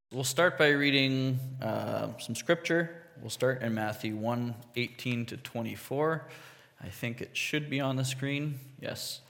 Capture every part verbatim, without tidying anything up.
We'll start by reading uh, some scripture. We'll start in Matthew one, eighteen to twenty-four. I think it should be on the screen. Yes.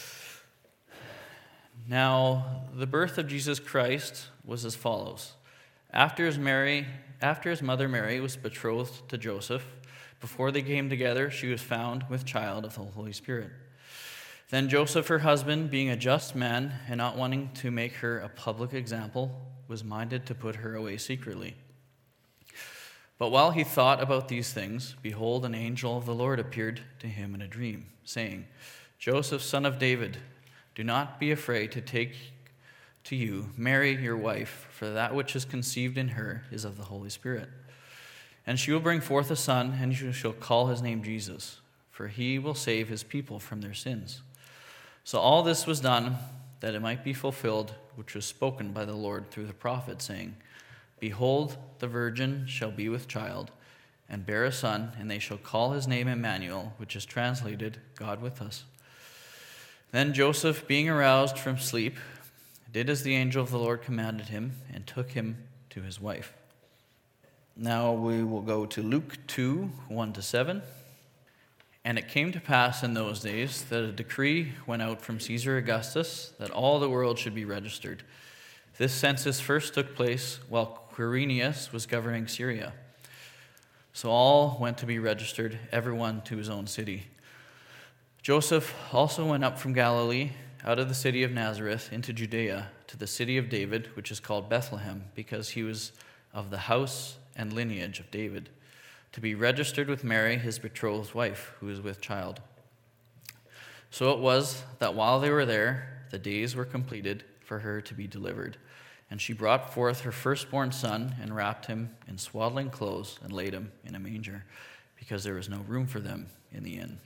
Now, the birth of Jesus Christ was as follows. After his, Mary, after his mother Mary was betrothed to Joseph, before they came together, she was found with child of the Holy Spirit. Then Joseph, her husband, being a just man and not wanting to make her a public example, was minded to put her away secretly. But while he thought about these things, behold, an angel of the Lord appeared to him in a dream, saying, Joseph, son of David, do not be afraid to take to you Mary, your wife, for that which is conceived in her is of the Holy Spirit. And she will bring forth a son, and you shall call his name Jesus, for he will save his people from their sins. So all this was done that it might be fulfilled, which was spoken by the Lord through the prophet, saying, Behold, the virgin shall be with child, and bear a son, and they shall call his name Emmanuel, which is translated, God with us. Then Joseph, being aroused from sleep, did as the angel of the Lord commanded him, and took him to his wife. Now we will go to Luke two, one to seven. And it came to pass in those days that a decree went out from Caesar Augustus that all the world should be registered. This census first took place while Quirinius was governing Syria. So all went to be registered, everyone to his own city. Joseph also went up from Galilee, out of the city of Nazareth, into Judea, to the city of David, which is called Bethlehem, because he was of the house and lineage of David, to be registered with Mary, his betrothed wife, who was with child. So it was that while they were there, the days were completed for her to be delivered. And she brought forth her firstborn son, and wrapped him in swaddling clothes, and laid him in a manger, because there was no room for them in the inn.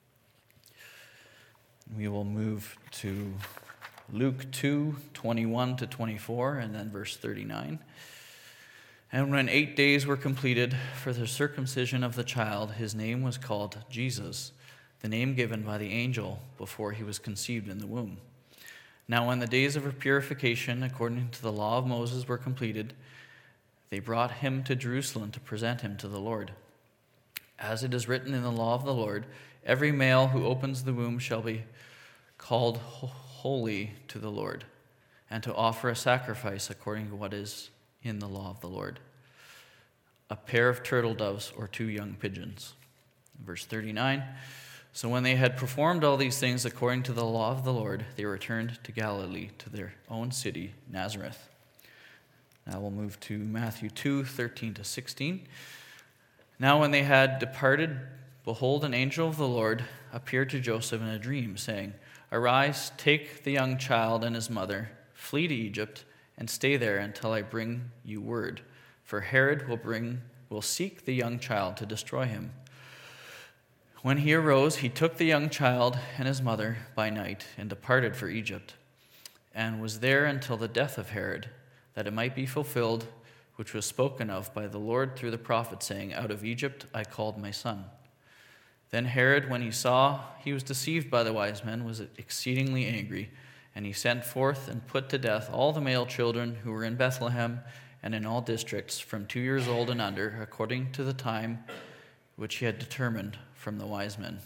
We will move to Luke two, twenty-one to twenty-four, and then verse thirty-nine. And when eight days were completed for the circumcision of the child, his name was called Jesus, the name given by the angel before he was conceived in the womb. Now when the days of her purification, according to the law of Moses, were completed, they brought him to Jerusalem to present him to the Lord. As it is written in the law of the Lord, every male who opens the womb shall be called holy to the Lord, and to offer a sacrifice according to what is in the law of the Lord, a pair of turtle doves or two young pigeons. Verse thirty-nine, so when they had performed all these things according to the law of the Lord, they returned to Galilee, to their own city, Nazareth. Now we'll move to Matthew two, thirteen to sixteen. Now when they had departed, behold, an angel of the Lord appeared to Joseph in a dream, saying, Arise, take the young child and his mother, flee to Egypt, and stay there until I bring you word, for Herod will bring will seek the young child to destroy him. When he arose, he took the young child and his mother by night and departed for Egypt, and was there until the death of Herod, that it might be fulfilled, which was spoken of by the Lord through the prophet, saying, Out of Egypt I called my son. Then Herod, when he saw he was deceived by the wise men, was exceedingly angry, and he sent forth and put to death all the male children who were in Bethlehem and in all districts from two years old and under, according to the time which he had determined from the wise men.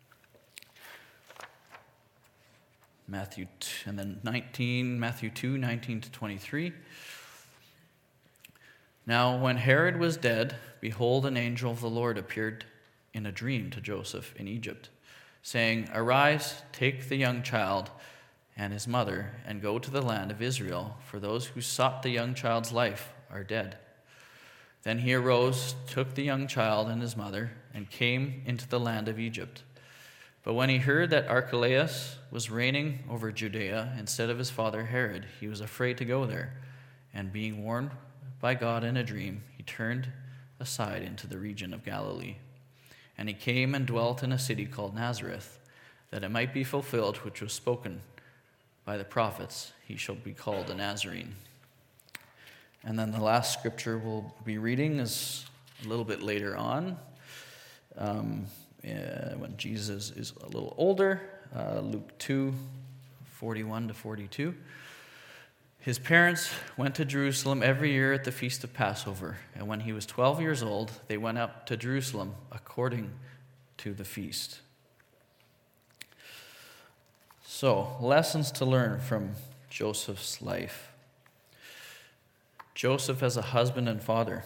Matthew and then nineteen, Matthew two, nineteen to twenty-three. Now when Herod was dead, behold, an angel of the Lord appeared in a dream to Joseph in Egypt, saying, Arise, take the young child and his mother, and go to the land of Israel, for those who sought the young child's life are dead. Then he arose, took the young child and his mother, and came into the land of Egypt. But when he heard that Archelaus was reigning over Judea instead of his father Herod, he was afraid to go there, and being warned by God in a dream, he turned aside into the region of Galilee. And he came and dwelt in a city called Nazareth, that it might be fulfilled which was spoken by the prophets, he shall be called a Nazarene. And then the last scripture we'll be reading is a little bit later on, um, uh, when Jesus is a little older, uh, Luke two, forty-one to forty-two. His parents went to Jerusalem every year at the Feast of Passover, and when he was twelve years old, they went up to Jerusalem according to the feast. So, lessons to learn from Joseph's life. Joseph as a husband and father.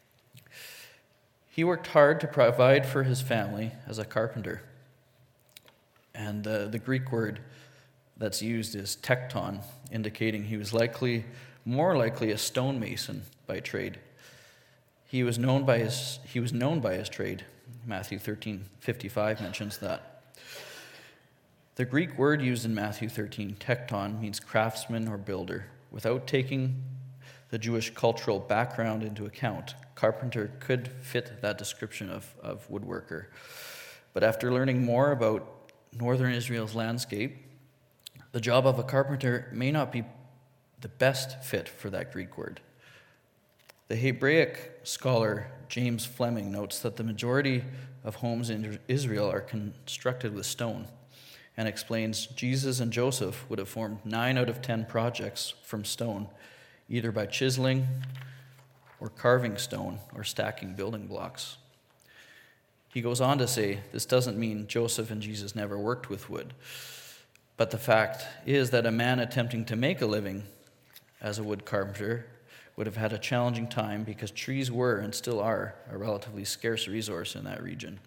He worked hard to provide for his family as a carpenter. And the, the Greek word that's used is tekton, indicating he was likely, more likely a stonemason by trade. He was known by his, he was known by his trade. Matthew thirteen fifty-five mentions that. The Greek word used in Matthew thirteen, tekton, means craftsman or builder. Without taking the Jewish cultural background into account, carpenter could fit that description of, of woodworker. But after learning more about northern Israel's landscape, the job of a carpenter may not be the best fit for that Greek word. The Hebraic scholar James Fleming notes that the majority of homes in Israel are constructed with stone, and explains Jesus and Joseph would have formed nine out of ten projects from stone, either by chiseling or carving stone or stacking building blocks. He goes on to say, this doesn't mean Joseph and Jesus never worked with wood, but the fact is that a man attempting to make a living as a wood carpenter would have had a challenging time because trees were and still are a relatively scarce resource in that region.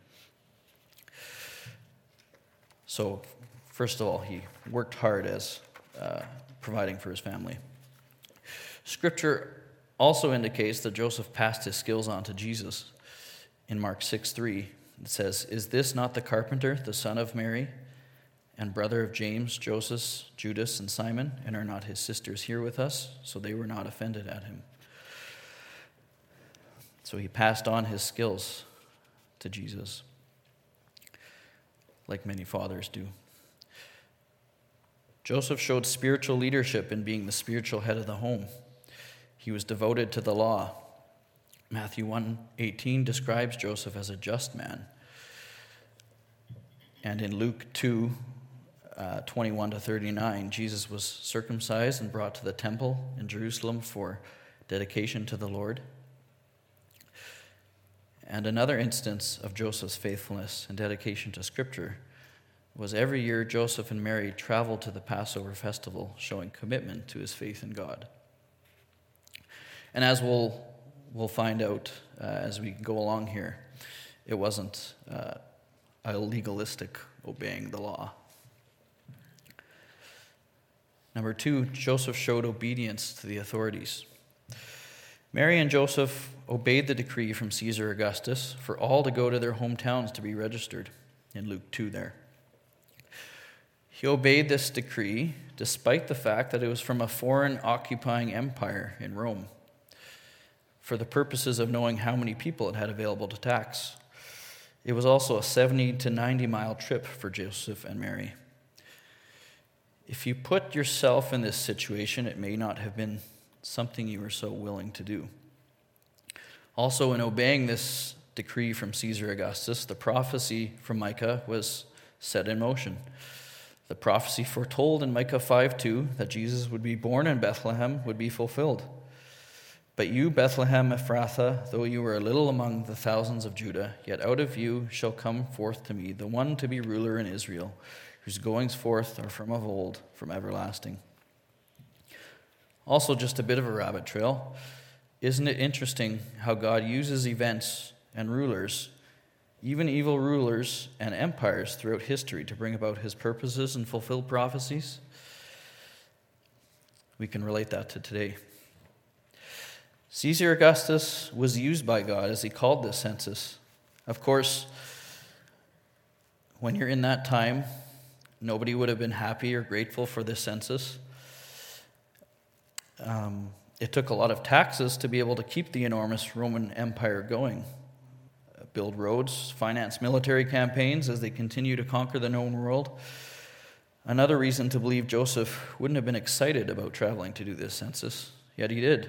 So, first of all, he worked hard as uh, providing for his family. Scripture also indicates that Joseph passed his skills on to Jesus. In Mark six three, it says, "Is this not the carpenter, the son of Mary, and brother of James, Joseph, Judas, and Simon? And are not his sisters here with us?" So they were not offended at him. So he passed on his skills to Jesus, like many fathers do. Joseph showed spiritual leadership in being the spiritual head of the home. He was devoted to the law. Matthew one eighteen describes Joseph as a just man. And in Luke two, uh, twenty-one to thirty-nine, Jesus was circumcised and brought to the temple in Jerusalem for dedication to the Lord. And another instance of Joseph's faithfulness and dedication to Scripture was every year Joseph and Mary traveled to the Passover festival, showing commitment to his faith in God. And as we'll we'll find out uh, as we go along here, it wasn't uh, a legalistic obeying the law. Number two, Joseph showed obedience to the authorities. Mary and Joseph obeyed the decree from Caesar Augustus for all to go to their hometowns to be registered, in Luke two there. He obeyed this decree despite the fact that it was from a foreign occupying empire in Rome, for the purposes of knowing how many people it had available to tax. It was also a seventy to ninety mile trip for Joseph and Mary. If you put yourself in this situation, it may not have been something you were so willing to do. Also, in obeying this decree from Caesar Augustus, the prophecy from Micah was set in motion. The prophecy foretold in Micah five two that Jesus would be born in Bethlehem would be fulfilled. "But you, Bethlehem Ephrathah, though you are a little among the thousands of Judah, yet out of you shall come forth to me the one to be ruler in Israel, whose goings forth are from of old, from everlasting." Also, just a bit of a rabbit trail. Isn't it interesting how God uses events and rulers, even evil rulers and empires throughout history, to bring about his purposes and fulfill prophecies? We can relate that to today. Caesar Augustus was used by God as he called this census. Of course, when you're in that time, nobody would have been happy or grateful for this census. Um, it took a lot of taxes to be able to keep the enormous Roman Empire going. Build roads, finance military campaigns as they continue to conquer the known world. Another reason to believe Joseph wouldn't have been excited about traveling to do this census, yet he did.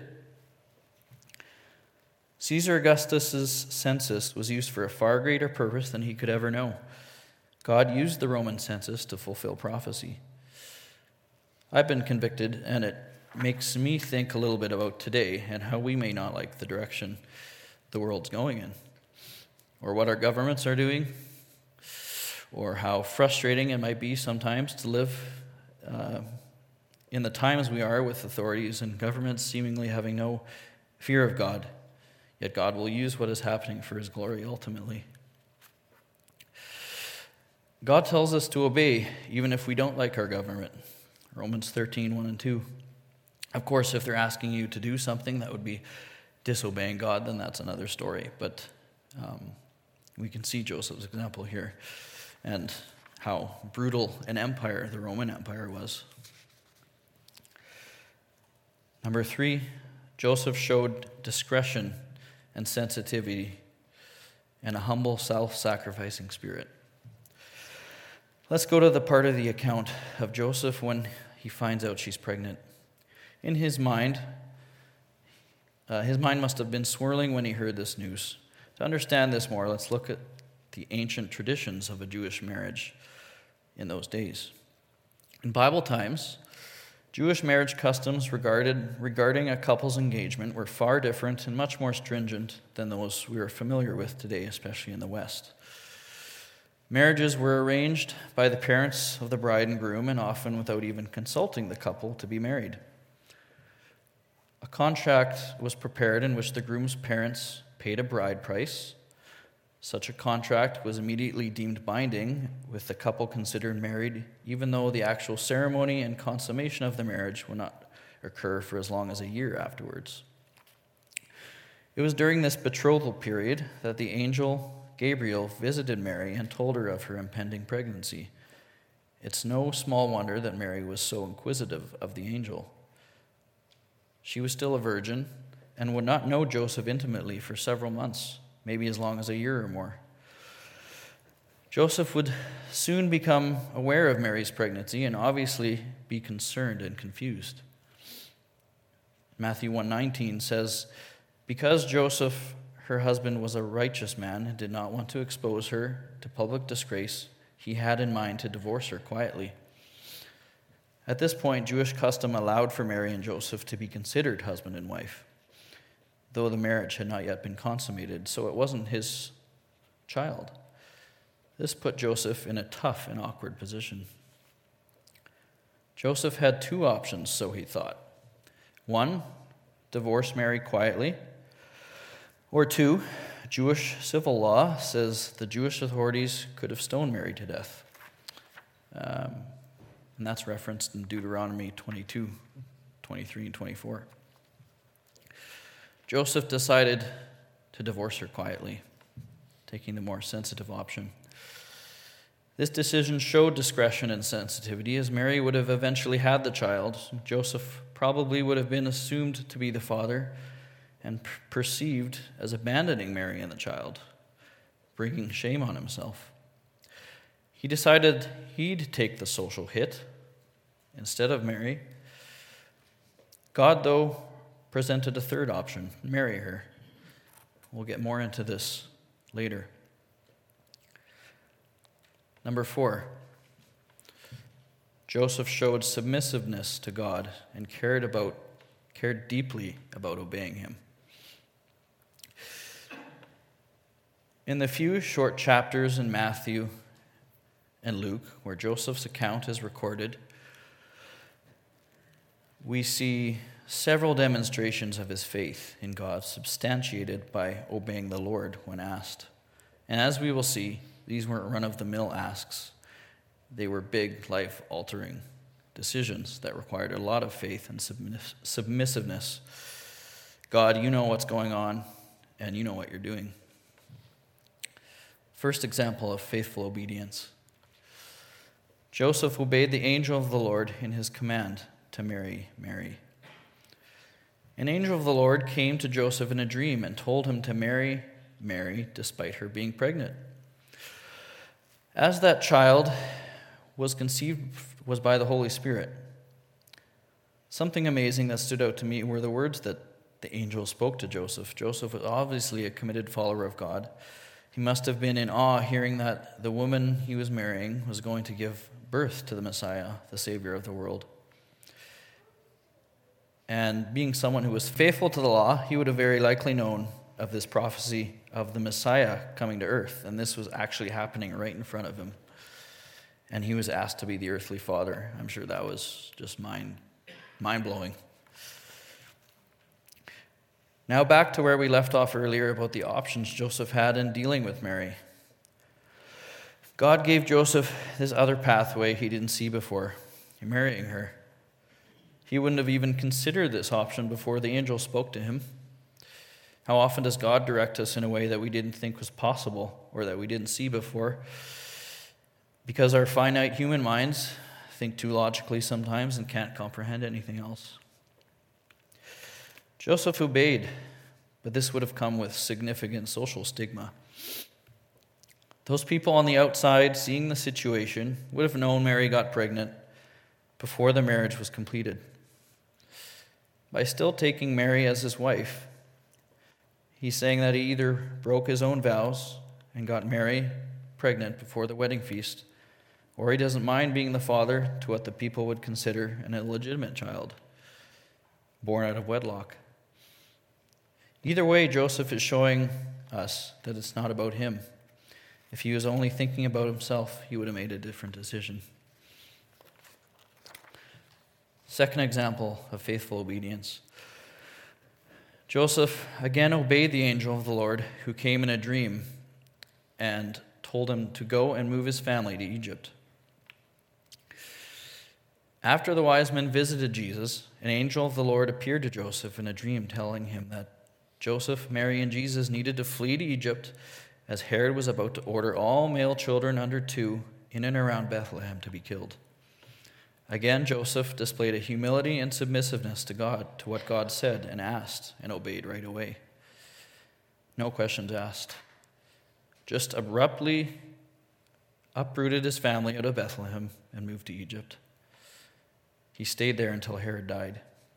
Caesar Augustus's census was used for a far greater purpose than he could ever know. God used the Roman census to fulfill prophecy. I've been convicted, and it makes me think a little bit about today and how we may not like the direction the world's going in, or what our governments are doing, or how frustrating it might be sometimes to live uh, in the times we are with authorities and governments seemingly having no fear of God, yet God will use what is happening for his glory ultimately. God tells us to obey even if we don't like our government. Romans thirteen, one and two. Of course, if they're asking you to do something that would be disobeying God, then that's another story. But um, we can see Joseph's example here and how brutal an empire the Roman Empire was. Number three, Joseph showed discretion and sensitivity and a humble, self-sacrificing spirit. Let's go to the part of the account of Joseph when he finds out she's pregnant. In his mind, uh, his mind must have been swirling when he heard this news. To understand this more, let's look at the ancient traditions of a Jewish marriage in those days. In Bible times, Jewish marriage customs regarded, regarding a couple's engagement were far different and much more stringent than those we are familiar with today, especially in the West. Marriages were arranged by the parents of the bride and groom, and often without even consulting the couple to be married. A contract was prepared in which the groom's parents paid a bride price. Such a contract was immediately deemed binding, with the couple considered married, even though the actual ceremony and consummation of the marriage would not occur for as long as a year afterwards. It was during this betrothal period that the angel Gabriel visited Mary and told her of her impending pregnancy. It's no small wonder that Mary was so inquisitive of the angel. She was still a virgin and would not know Joseph intimately for several months, maybe as long as a year or more. Joseph would soon become aware of Mary's pregnancy and obviously be concerned and confused. Matthew one nineteen says, "Because Joseph, her husband, was a righteous man and did not want to expose her to public disgrace, he had in mind to divorce her quietly." At this point, Jewish custom allowed for Mary and Joseph to be considered husband and wife, though the marriage had not yet been consummated, so it wasn't his child. This put Joseph in a tough and awkward position. Joseph had two options, so he thought. One, divorce Mary quietly, or two, Jewish civil law says the Jewish authorities could have stoned Mary to death. Um, and that's referenced in Deuteronomy twenty-two, twenty-three, and twenty-four. Joseph decided to divorce her quietly, taking the more sensitive option. This decision showed discretion and sensitivity, as Mary would have eventually had the child. Joseph probably would have been assumed to be the father and p- perceived as abandoning Mary and the child, bringing shame on himself. He decided he'd take the social hit instead of Mary. God, though, presented a third option: marry her. We'll get more into this later. Number four, Joseph showed submissiveness to God and cared about, cared deeply about obeying him. In the few short chapters in Matthew and Luke where Joseph's account is recorded, we see several demonstrations of his faith in God, substantiated by obeying the Lord when asked. And as we will see, these weren't run-of-the-mill asks. They were big, life-altering decisions that required a lot of faith and submiss- submissiveness. God, you know what's going on, and you know what you're doing. First example of faithful obedience. Joseph obeyed the angel of the Lord in his command to marry Mary. An angel of the Lord came to Joseph in a dream and told him to marry Mary despite her being pregnant. As that child was conceived was by the Holy Spirit. Something amazing that stood out to me were the words that the angel spoke to Joseph. Joseph was obviously a committed follower of God. He must have been in awe hearing that the woman he was marrying was going to give birth to the Messiah, the Savior of the world. And being someone who was faithful to the law, he would have very likely known of this prophecy of the Messiah coming to earth. And this was actually happening right in front of him. And he was asked to be the earthly father. I'm sure that was just mind, mind-blowing. Now back to where we left off earlier about the options Joseph had in dealing with Mary. God gave Joseph this other pathway he didn't see before, marrying her. He wouldn't have even considered this option before the angel spoke to him. How often does God direct us in a way that we didn't think was possible or that we didn't see before? Because our finite human minds think too logically sometimes and can't comprehend anything else. Joseph obeyed, but this would have come with significant social stigma. Those people on the outside seeing the situation would have known Mary got pregnant before the marriage was completed. By still taking Mary as his wife, he's saying that he either broke his own vows and got Mary pregnant before the wedding feast, or he doesn't mind being the father to what the people would consider an illegitimate child, born out of wedlock. Either way, Joseph is showing us that it's not about him. If he was only thinking about himself, he would have made a different decision. Second example of faithful obedience. Joseph again obeyed the angel of the Lord who came in a dream and told him to go and move his family to Egypt. After the wise men visited Jesus, an angel of the Lord appeared to Joseph in a dream, telling him that Joseph, Mary, and Jesus needed to flee to Egypt as Herod was about to order all male children under two in and around Bethlehem to be killed. Again, Joseph displayed a humility and submissiveness to God, to what God said and asked, and obeyed right away. No questions asked. Just abruptly uprooted his family out of Bethlehem and moved to Egypt. He stayed there until Herod died.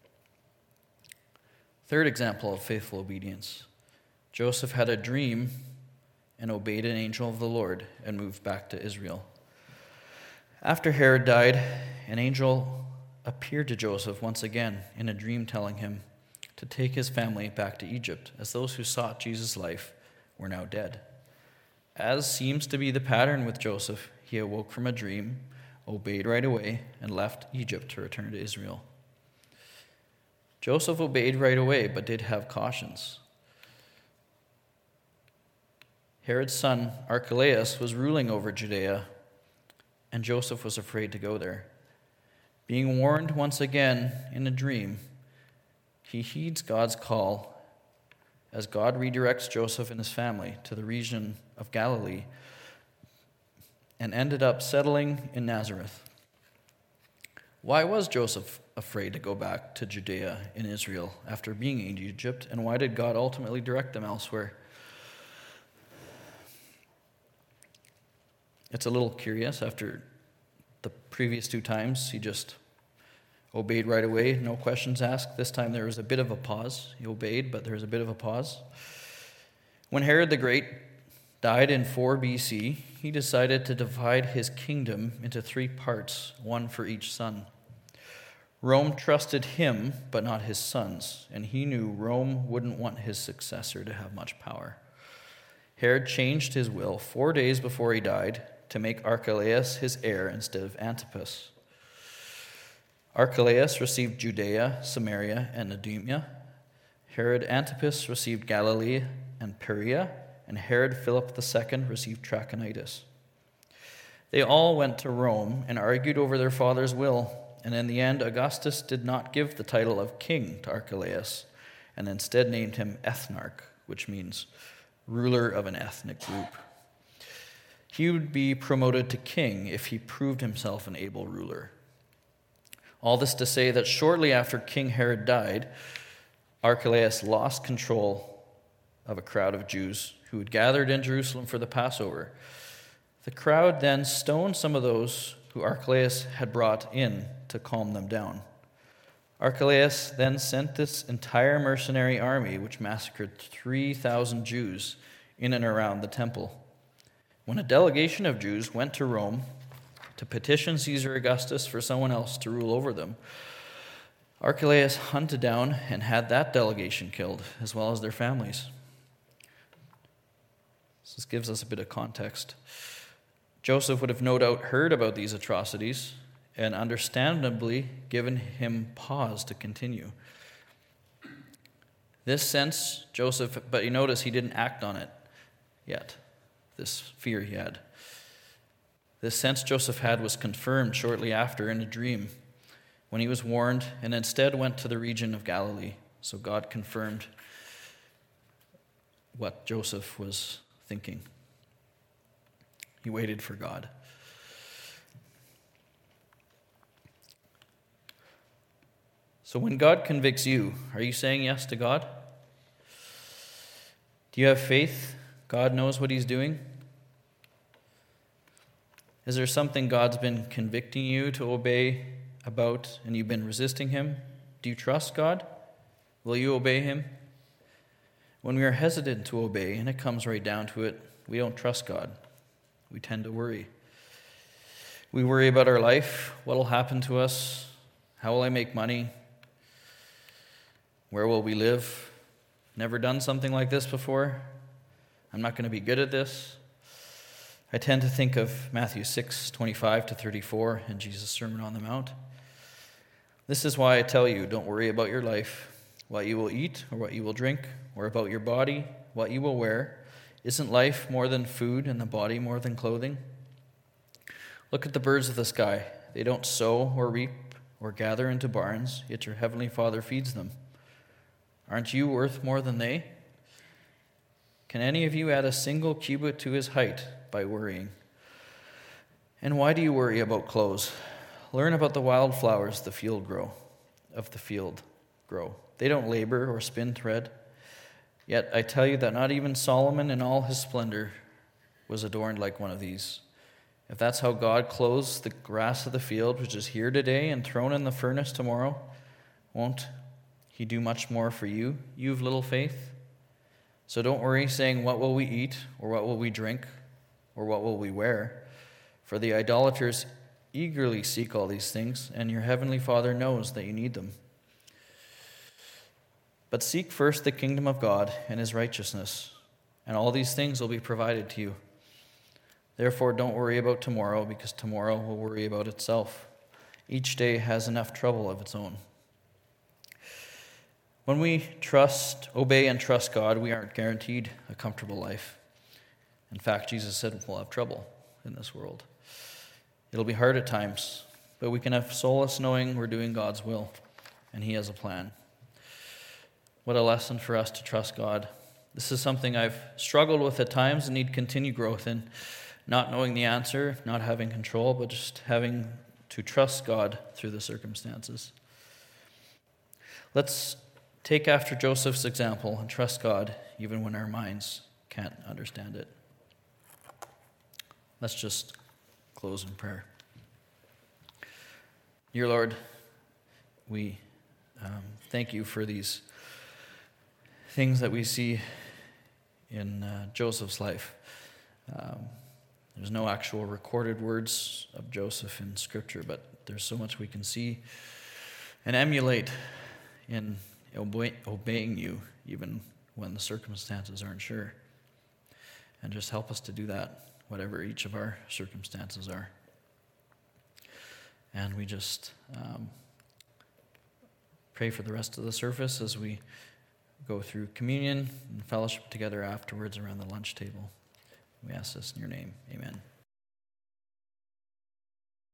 Third example of faithful obedience. Joseph had a dream and obeyed an angel of the Lord and moved back to Israel. After Herod died, an angel appeared to Joseph once again in a dream, telling him to take his family back to Egypt, as those who sought Jesus' life were now dead. As seems to be the pattern with Joseph, he awoke from a dream, obeyed right away, and left Egypt to return to Israel. Joseph obeyed right away, but did have cautions. Herod's son, Archelaus, was ruling over Judea, and Joseph was afraid to go there. Being warned once again in a dream, he heeds God's call as God redirects Joseph and his family to the region of Galilee and ended up settling in Nazareth. Why was Joseph afraid to go back to Judea in Israel after being in Egypt, and why did God ultimately direct them elsewhere? It's a little curious. After the previous two times, he just obeyed right away, no questions asked. This time there was a bit of a pause. He obeyed, but there was a bit of a pause. When Herod the Great died in four B C, he decided to divide his kingdom into three parts, one for each son. Rome trusted him, but not his sons, and he knew Rome wouldn't want his successor to have much power. Herod changed his will four days before he died to make Archelaus his heir instead of Antipas. Archelaus received Judea, Samaria, and Idumea. Herod Antipas received Galilee and Perea, and Herod Philip the Second received Trachonitis. They all went to Rome and argued over their father's will, and in the end, Augustus did not give the title of king to Archelaus, and instead named him ethnarch, which means ruler of an ethnic group. He would be promoted to king if he proved himself an able ruler. All this to say that shortly after King Herod died, Archelaus lost control of a crowd of Jews who had gathered in Jerusalem for the Passover. The crowd then stoned some of those who Archelaus had brought in to calm them down. Archelaus then sent this entire mercenary army, which massacred three thousand Jews in and around the temple. When a delegation of Jews went to Rome to petition Caesar Augustus for someone else to rule over them, Archelaus hunted down and had that delegation killed, as well as their families. So this gives us a bit of context. Joseph would have no doubt heard about these atrocities and understandably given him pause to continue. This sense, Joseph, but you notice he didn't act on it yet, this fear he had. This sense Joseph had was confirmed shortly after in a dream when he was warned and instead went to the region of Galilee. So God confirmed what Joseph was thinking. He waited for God. So when God convicts you, are you saying yes to God? Do you have faith God knows what he's doing? Is there something God's been convicting you to obey about and you've been resisting him? Do you trust God? Will you obey him? When we are hesitant to obey, and it comes right down to it, we don't trust God. We tend to worry. We worry about our life, what will happen to us, how will I make money, where will we live? Never done something like this before. I'm not going to be good at this. I tend to think of Matthew six, twenty-five to thirty-four in Jesus' Sermon on the Mount. This is why I tell you, don't worry about your life, what you will eat or what you will drink, or about your body, what you will wear. Isn't life more than food and the body more than clothing? Look at the birds of the sky. They don't sow or reap or gather into barns, yet your heavenly Father feeds them. Aren't you worth more than they? Can any of you add a single cubit to his height by worrying? And why do you worry about clothes? Learn about the wildflowers the field grow, of the field grow. They don't labor or spin thread. Yet I tell you that not even Solomon in all his splendor was adorned like one of these. If that's how God clothes the grass of the field, which is here today and thrown in the furnace tomorrow, won't he do much more for you, you of little faith? So don't worry, saying, what will we eat, or what will we drink, or what will we wear? For the idolaters eagerly seek all these things, and your heavenly Father knows that you need them. But seek first the kingdom of God and his righteousness, and all these things will be provided to you. Therefore, don't worry about tomorrow, because tomorrow will worry about itself. Each day has enough trouble of its own. When we trust, obey, and trust God, we aren't guaranteed a comfortable life. In fact, Jesus said we'll have trouble in this world. It'll be hard at times, but we can have solace knowing we're doing God's will, and he has a plan. What a lesson for us to trust God. This is something I've struggled with at times and need continued growth in, not knowing the answer, not having control, but just having to trust God through the circumstances. Let's take after Joseph's example and trust God even when our minds can't understand it. Let's just close in prayer. Dear Lord, we um, thank you for these things that we see in uh, Joseph's life. Um, there's no actual recorded words of Joseph in Scripture, but there's so much we can see and emulate in obey, obeying you, even when the circumstances aren't sure. And just help us to do that, whatever each of our circumstances are. And we just um, pray for the rest of the service as we go through communion and fellowship together afterwards around the lunch table. We ask this in your name. Amen.